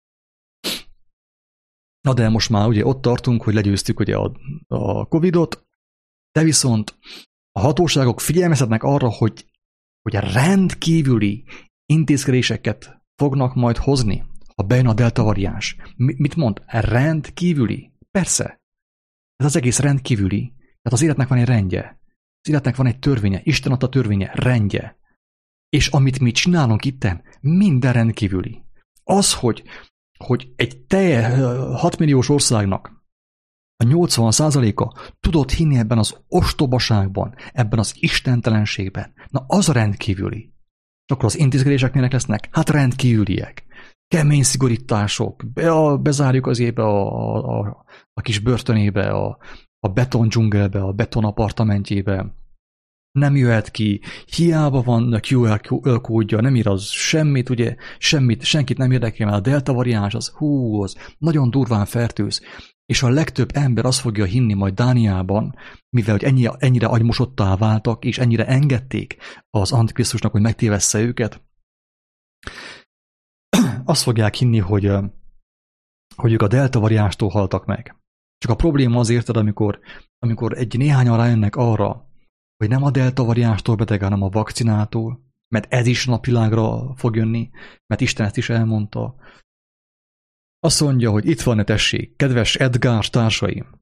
Na de most már ugye ott tartunk, hogy legyőztük ugye a Covid-ot, de viszont a hatóságok figyelmeztetnek arra, hogy rendkívüli intézkedéseket fognak majd hozni, ha bejön a delta variáns. Mit mond? Rendkívüli. Persze. Ez az egész rendkívüli. Tehát az életnek van egy rendje. Az életnek van egy törvénye. Isten adta törvénye. Rendje. És amit mi csinálunk itten, minden rendkívüli. Az, hogy egy 6 milliós országnak a 80%-a tudott hinni ebben az ostobaságban, ebben az istentelenségben. Na, az a rendkívüli. És akkor az intézkedések lesznek? Hát rendkívüliek. Kemény szigorítások. Bezárjuk az ébe a kis börtönébe, a beton dzsungelbe, a beton apartamentjébe. Nem jöhet ki, hiába van QR kódja, nem ír az semmit, ugye, senkit nem érdekel, mert a delta variáns az nagyon durván fertőz, és a legtöbb ember azt fogja hinni majd Dániában, mivel hogy ennyire agymosottá váltak, és ennyire engedték az Antikrisztusnak, hogy megtévessze őket, azt fogják hinni, hogy ők a delta variánstól haltak meg. Csak a probléma az érted, amikor egy néhányan rájönnek arra, hogy nem a delta variánstól beteg, hanem a vakcinától, mert ez is napvilágra fog jönni, mert Isten ezt is elmondta. Azt mondja, hogy itt van, ne tessék, kedves Edgar társaim,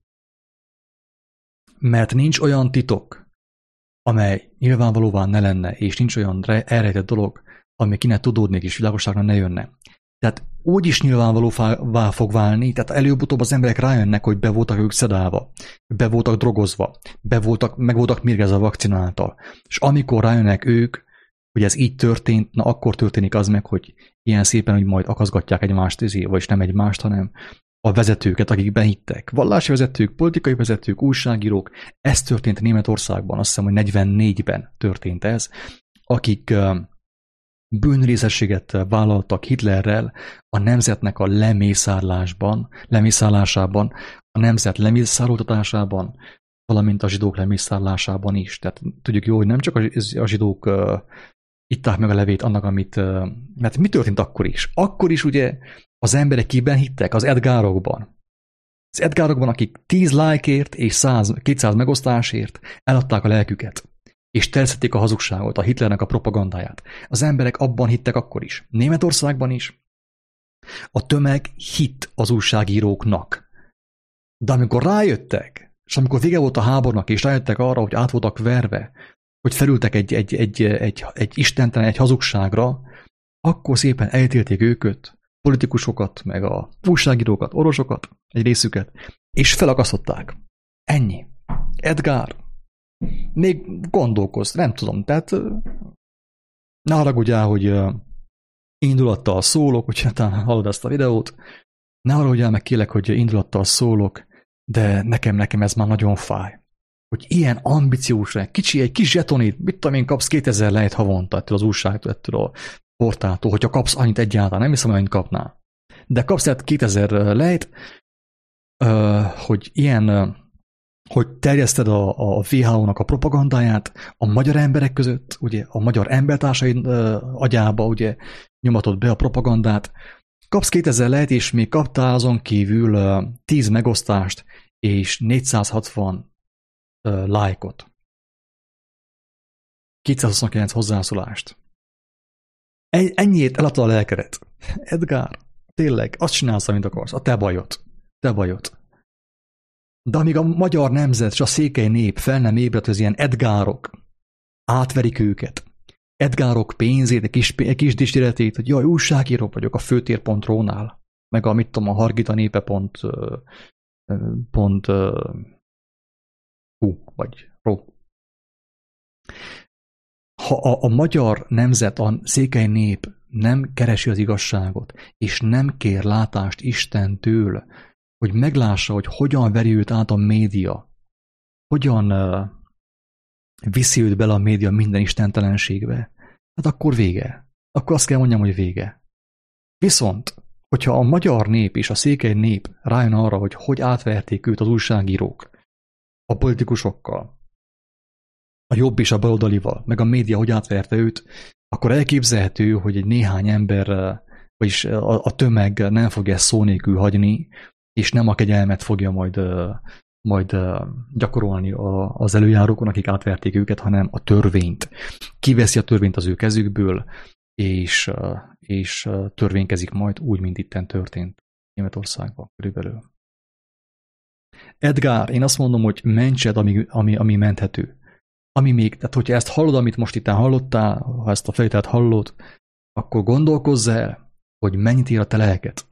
mert nincs olyan titok, amely nyilvánvalóan ne lenne, és nincs olyan elrejtett dolog, ami ki ne tudódnék és világosságra ne jönne. Tehát úgy is nyilvánvalóvá fog válni, tehát előbb-utóbb az emberek rájönnek, hogy be voltak ők szedálva, be voltak drogozva, meg voltak mérgezve a vakcináltal. És amikor rájönnek ők, hogy ez így történt, na akkor történik az meg, hogy ilyen szépen, hogy majd akaszgatják egymást, vagyis nem egymást, hanem a vezetőket, akik behittek. Vallási vezetők, politikai vezetők, újságírók. Ez történt Németországban, azt hiszem, hogy 44-ben történt ez, akik bűnrészességet vállaltak Hitlerrel a nemzetnek a lemészárlásában, a nemzet lemészároltatásában, valamint a zsidók lemészárlásában is. Tehát tudjuk jó, hogy nem csak a zsidók itták meg a levét annak, mert mi történt akkor is? Akkor is ugye az emberek kiben hittek? Az Edgárokban. Az Edgárokban, akik 10 lájkért és 200 megosztásért eladták a lelküket, és terjesztették a hazugságot, a Hitlernek a propagandáját. Az emberek abban hittek akkor is. Németországban is. A tömeg hitt az újságíróknak. De amikor rájöttek, és amikor vége volt a háborúnak, és rájöttek arra, hogy át voltak verve, hogy felültek egy istentelen, egy hazugságra, akkor szépen elítélték őket, politikusokat, meg a újságírókat, orvosokat, egy részüket, és felakasztották. Ennyi. Edgar, még gondolkozz, nem tudom, tehát ne haragudjál, hogy indulattal szólok, hogyha talán hallod ezt a videót, ne haragudjál meg kérlek, hogy indulattal szólok, de nekem ez már nagyon fáj. Hogy ilyen ambíciós, egy kis zsetonit, mit tudom én, kapsz 2000 lejt havonta ettől az újságtól, ettől a portáltól, hogyha kapsz annyit egyáltalán, nem hiszem, annyit kapnál. De kapsz 2000 lejt, hogy ilyen, hogy terjeszted a WHO-nak a propagandáját a magyar emberek között, ugye a magyar embertársaid agyába, ugye nyomatod be a propagandát, kapsz 2000 lejt, és még kaptál azon kívül 10 megosztást, és 460 lájkot. 229 hozzászólást. Ennyiért eladta a lelkedet. Edgar, tényleg, azt csinálsz, amit akarsz. A te bajod. Te bajod. De amíg a magyar nemzet és a székely nép fel nem ébredt, az ilyen Edgárok átverik őket. Edgárok pénzét, egy kis dicséretét, hogy jaj, újságíró vagyok a főtér.ro-nál, meg a mit tudom, a hargitanépe.hu vagy ro. Ha a magyar nemzet, a székely nép nem keresi az igazságot, és nem kér látást Istentől, hogy meglássa, hogy hogyan veri őt át a média, hogyan viszi őt bele a média minden istentelenségbe, hát akkor vége. Akkor azt kell mondjam, hogy vége. Viszont, hogyha a magyar nép és a székely nép rájön arra, hogy átverték őt az újságírók, a politikusokkal, a jobb és a baloldalival, meg a média, hogy átverte őt, akkor elképzelhető, hogy egy néhány ember, vagyis a tömeg nem fogja ezt szó nélkül hagyni, és nem a kegyelmet fogja majd gyakorolni az előjárókon, akik átverték őket, hanem a törvényt. Kiveszi a törvényt az ő kezükből, és törvénykezik majd úgy, mint itten történt Németországban körülbelül. Edgar, én azt mondom, hogy mentsed, ami menthető. Ami még, tehát hogyha ezt hallod, amit most itt hallottál, ha ezt a felvételt hallod, akkor gondolkozz el, hogy mennyit ér a te lelket.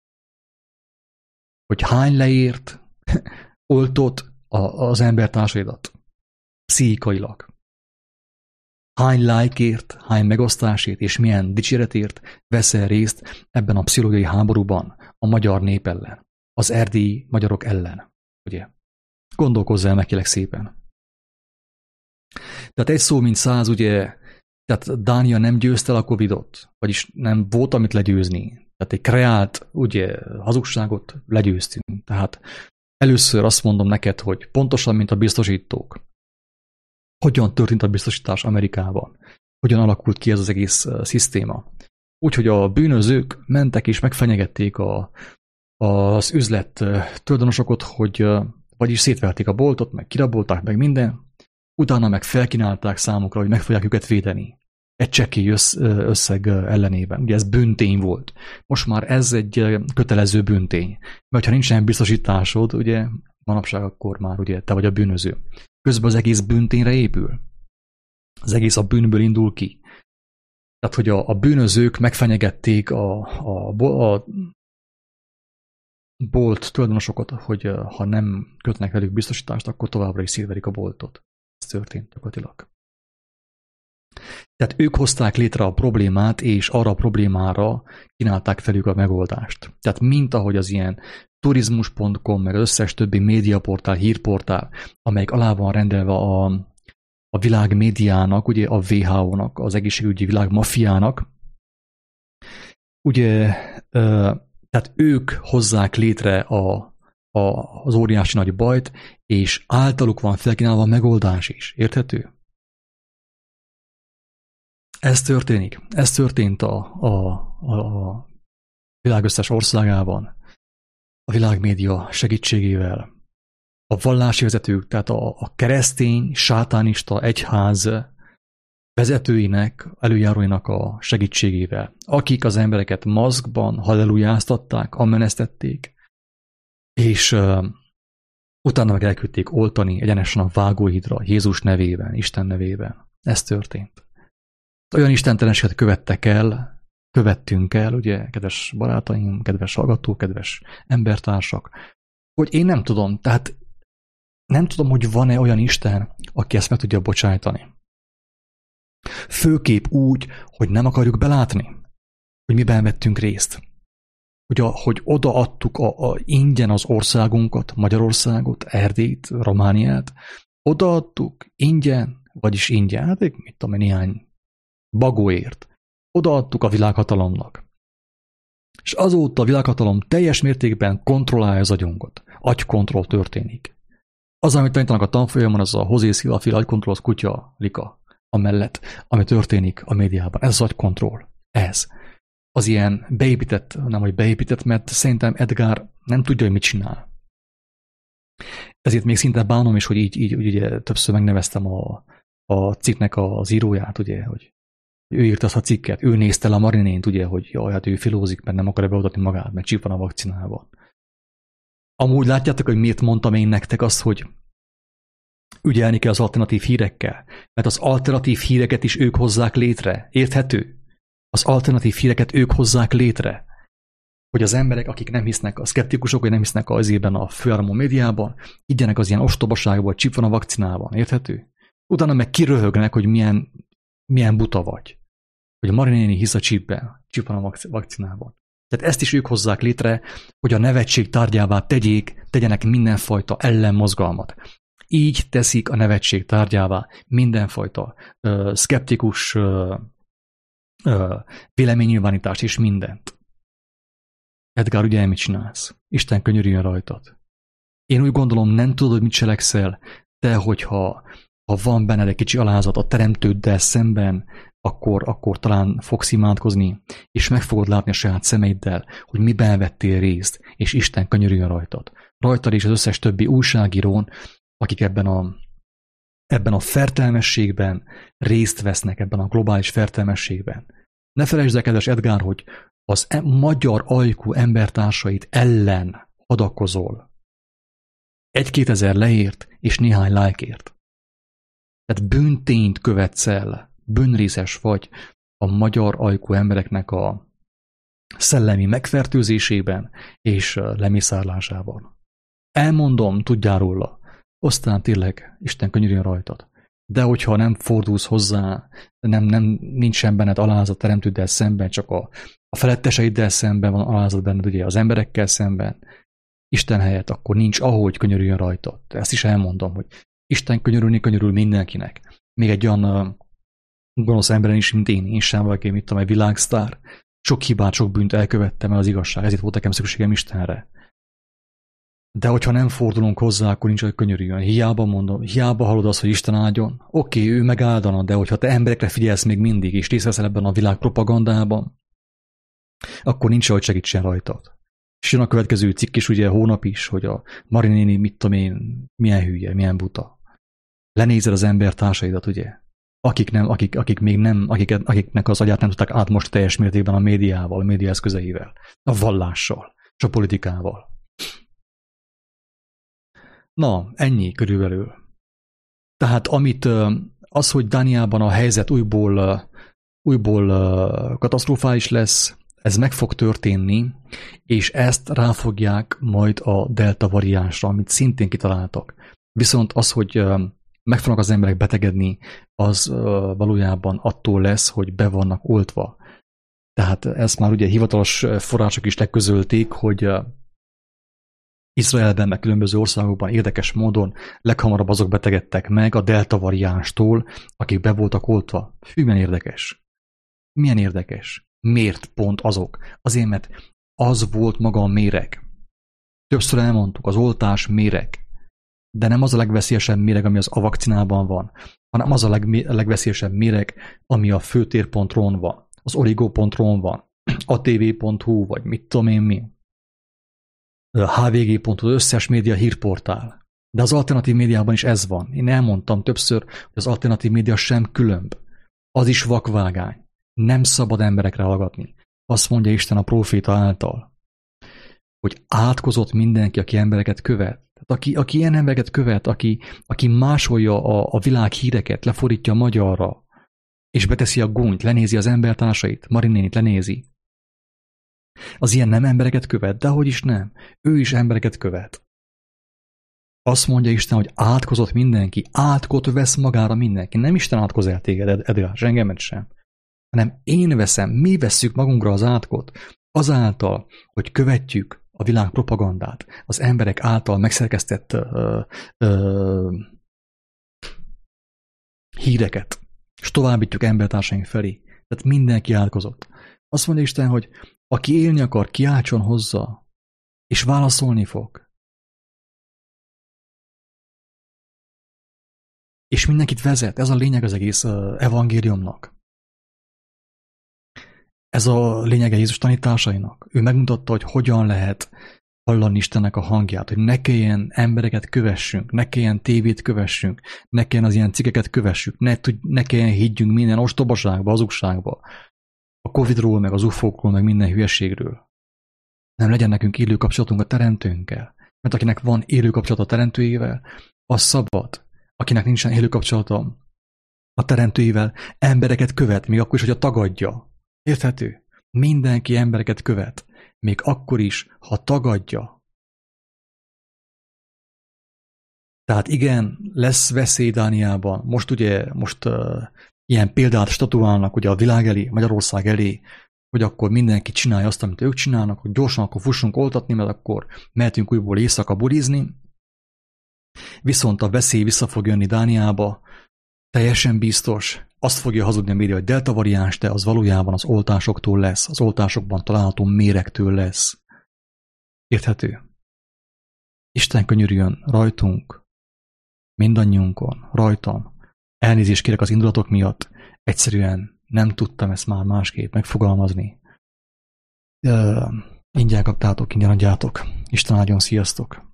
Hogy hány leért oltott az embertársaidat pszichikailag. Hány lájkért, hány megosztásért és milyen dicséretért veszel részt ebben a pszichológiai háborúban a magyar nép ellen, az erdélyi magyarok ellen. Ugye? Gondolkozz el meg kérlek szépen. Tehát egy szó mint 100, ugye, tehát Dánia nem győzte el a Covidot, vagyis nem volt amit legyőzni. Tehát egy kreált, ugye, hazugságot legyőztünk. Tehát először azt mondom neked, hogy pontosan, mint a biztosítók, hogyan történt a biztosítás Amerikában, hogyan alakult ki ez az egész szisztéma. Úgyhogy a bűnözők mentek és megfenyegették az üzlet tulajdonosokat, hogy vagyis szétverték a boltot, meg kirabolták, meg minden, utána meg felkínálták számukra, hogy meg fogják őket védeni. Egy csekély összeg ellenében. Ugye ez bűntény volt. Most már ez egy kötelező bűntény. Mert ha nincsen biztosításod, ugye manapság akkor már ugye te vagy a bűnöző. Közben az egész bűntényre épül. Az egész a bűnből indul ki. Tehát, hogy a bűnözők megfenyegették a bolt tulajdonosokat, hogy ha nem kötnek velük biztosítást, akkor továbbra is szétverik a boltot. Ez történt gyakorlatilag. Tehát ők hozták létre a problémát, és arra a problémára kínálták felük a megoldást. Tehát mint ahogy az ilyen turizmus.com, meg az összes többi médiaportál, hírportál, amelyik alá van rendelve a világ médiának, ugye a WHO-nak, az egészségügyi világ mafiának, ugye, tehát ők hozzák létre az óriási nagy bajt, és általuk van felkínálva a megoldás is. Érthető? Ez történik. Ez történt a világ összes országában, a világmédia segítségével. A vallási vezetők, tehát a keresztény, sátánista egyház vezetőinek, előjáróinak a segítségével, akik az embereket maszkban hallelujáztatták, amenesztették, és utána meg elküldték oltani egyenesen a vágóhídra, Jézus nevében, Isten nevében. Ez történt. Olyan istentelenséget követtünk el, ugye, kedves barátaim, kedves hallgatók, kedves embertársak, hogy én nem tudom, tehát nem tudom, hogy van-e olyan Isten, aki ezt meg tudja bocsájtani. Főképp úgy, hogy nem akarjuk belátni, hogy miben vettünk részt. Hogy odaadtuk ingyen az országunkat, Magyarországot, Erdélyt, Romániát, odaadtuk ingyen, vagyis ingyen, hát mit tudom, néhány bagóért. Odaadtuk a világhatalomnak. És azóta a világhatalom teljes mértékben kontrollálja az agyunkat. Agykontroll történik. Az, amit tanítanak a tanfolyamon, az a José Silva féle agykontroll, az kutya, lika, amellett, ami történik a médiában. Ez az agykontroll. Ez. Az ilyen beépített, nem hogy beépített, mert szerintem Edgar nem tudja, hogy mit csinál. Ezért még szinte bánom is, hogy így ugye, többször megneveztem a cikknek az íróját, ugye, hogy ő írta azt a cikket, ő nézte le a Marinént, ugye, hogy jaj, hát ő filózik, mert nem akarja beadatni magát, mert csíp van a vakcinával. Amúgy látjátok, hogy miért mondtam én nektek azt, hogy ügyelni kell az alternatív hírekkel, mert az alternatív híreket is ők hozzák létre. Érthető? Az alternatív híreket ők hozzák létre. Hogy az emberek, akik nem hisznek, a szkeptikusok, hogy nem hisznek azért a főáramú médiában, higgyenek az ilyen ostobaságban, hogy csíp van a vakcinában. Érthető? Utána meg kiröhögnek, hogy milyen buta vagy. Hogy a Marinéni hisz a csípben, csíp van a vakcinában. Tehát ezt is ők hozzák létre, hogy a nevetség tárgyává tegyenek mindenfajta ellenmozgalmat. Így teszik a nevetség tárgyává mindenfajta szkeptikus véleménynyilvánítást és mindent. Edgar, ugye mit csinálsz? Isten könyörüljön rajtad. Én úgy gondolom, nem tudod, hogy mit cselekszel, de hogyha van benned egy kicsi alázat a teremtőddel szemben, akkor talán fogsz imádkozni, és meg fogod látni a saját szemeiddel, hogy miben vettél részt, és Isten könyörüljön rajtad. Rajtad és az összes többi újságírón, akik ebben a fertelmességben részt vesznek, ebben a globális fertelmességben. Ne felejtsd el, kedves Edgar, hogy az magyar ajkú embertársait ellen hadakozol. 1-2 ezer leért és néhány lájkért. Tehát bűntényt követsz el, bűnrészes vagy a magyar ajkú embereknek a szellemi megfertőzésében és lemészárlásában. Elmondom, tudjál róla, aztán tényleg Isten könyörüljön rajtad. De hogyha nem fordulsz hozzá, nincsen benned alázat teremtőddel szemben, csak a feletteseiddel szemben van alázat benned, ugye az emberekkel szemben, Isten helyett, akkor nincs ahogy könyörüljön rajtad. Ezt is elmondom, hogy Isten könyörül mindenkinek. Még egy olyan gonosz emberen is, mint én sem vagyok, mit tudom, egy világsztár. Sok hibát, sok bűnt elkövettem el az igazság, ezért volt nekem szükségem Istenre. De hogyha nem fordulunk hozzá, akkor nincs, hogy könyörüljön. Hiába mondom, hiába hallod azt, hogy Isten áldjon. Oké, ő megáldana, de hogyha te emberekre figyelsz még mindig, és részt veszel ebben a világ propagandában, akkor nincs, hogy segítsen rajtad. És jön a következő cikk is, ugye hónap is, hogy a Mari néni, mit tudom én, milyen hülye, milyen buta. Lenézed az embertársaidat, ugye? Akik még nem, akiknek az agyát nem tudták átmosni teljes mértékben a médiával, a média eszközeivel, a vallással, és a politikával. Na, ennyi körülbelül. Tehát az, hogy Dániában a helyzet újból katasztrofális lesz, ez meg fog történni, és ezt ráfogják majd a delta variánsra, amit szintén kitaláltak. Viszont az, hogy meg fognak az emberek betegedni, az valójában attól lesz, hogy be vannak oltva. Tehát ezt már ugye hivatalos források is leközölték, hogy Izraelben, meg különböző országokban érdekes módon leghamarabb azok betegedtek meg a delta variánstól, akik be voltak oltva. Hű, milyen érdekes. Milyen érdekes. Miért pont azok? Azért, mert az volt maga a méreg. Többször elmondtuk, az oltás méreg. De nem az a legveszélyesebb méreg, ami a vakcinában van, hanem az a legveszélyesebb méreg, ami a főtér.ron van, az origo.ron van, atv.hu, vagy mit tudom én mi. hvg.hu, az összes média hírportál. De az alternatív médiában is ez van. Én elmondtam többször, hogy az alternatív média sem különb. Az is vakvágány. Nem szabad emberekre hallgatni. Azt mondja Isten a próféta által, hogy átkozott mindenki, aki embereket követ. Tehát aki ilyen embereket követ, aki másolja a világ híreket, lefordítja a magyarra, és beteszi a gúnyt, lenézi az embertársait, Marinénit lenézi. Az ilyen nem embereket követ, de hogy is nem. Ő is embereket követ. Azt mondja Isten, hogy átkozott mindenki, átkot vesz magára mindenki. Nem Isten átkoz el téged, Edgár, engemet sem. Hanem én veszem, mi vesszük magunkra az átkot, azáltal, hogy követjük a világ propagandát, az emberek által megszerkesztett híreket, és továbbítjuk embertársaink felé. Tehát mindenki átkozott. Azt mondja Isten, hogy aki élni akar, kiáltson hozzá, és válaszolni fog. És mindenkit vezet. Ez a lényeg az egész evangéliumnak. Ez a lényege Jézus tanításainak. Ő megmutatta, hogy hogyan lehet hallani Istennek a hangját, hogy ne kelljen embereket kövessünk, ne kelljen tévét kövessünk, ne kelljen az ilyen cikkeket kövessük, ne kelljen higgyünk minden ostobaságba, hazugságba, a Covid-ról, meg az UFO-król, meg minden hülyeségről. Nem legyen nekünk élő kapcsolatunk a Teremtőnkkel. Mert akinek van élő kapcsolat a Teremtőjével, az szabad. Akinek nincsen élő kapcsolata a Teremtőjével, embereket követ, még akkor is, hogyha tagadja. Érthető? Mindenki embereket követ, még akkor is, ha tagadja. Tehát igen, lesz veszély Dániában. Most ilyen példát statuálnak ugye a világ elé, Magyarország elé, hogy akkor mindenki csinálja azt, amit ők csinálnak, hogy gyorsan akkor fussunk oltatni, mert akkor mehetünk újból éjszaka budizni. Viszont a veszély vissza fog jönni Dániába, teljesen biztos. Azt fogja hazudni a média, hogy delta variáns, de az valójában az oltásoktól lesz, az oltásokban található méregtől lesz. Érthető? Isten könyörüljön rajtunk, mindannyiunkon, rajtam. Elnézést kérek az indulatok miatt, egyszerűen nem tudtam ezt már másképp megfogalmazni. Ingyen kaptátok, ingyen adjátok. Isten áldjon, sziasztok!